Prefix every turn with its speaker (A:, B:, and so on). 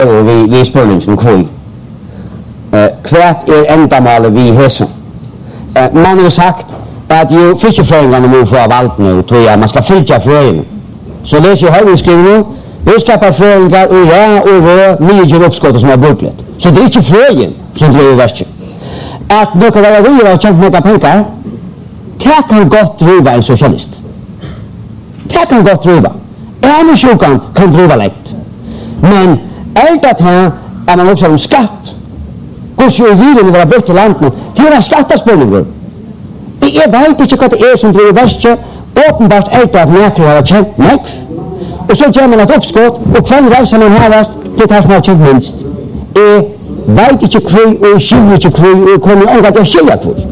A: og vi spørningen kvøy. Hvert endamålet vi hesson. Man har sagt at jo fiskefrøyngene må få valgt nå, tror jeg, man skal flytja frøyene. Så leser jeg høyreskrivningen, vi skapar frøyngar og mye oppskottet som er bruklet. Så det er ikke frøyen som driver verset. At noen rederier har tjent noen penger, det kan godt drive en sosialist. Det kan godt drive. Enesjukan kan drive lett. Men det her er man også om skatt. Hvordan er hyren vil brukt i landet? Det er skattespåninger. Jeg vet ikke hva det er som driver verset. Åpenbart det at nekere har tjent nekv. Og så gjør man et oppskott, og hver reise man hervast, det er som har kjent minst. Jeg vet ikke hvor, og jeg skiljer ikke hvor, og jeg kommer ikke til å skilje hvor.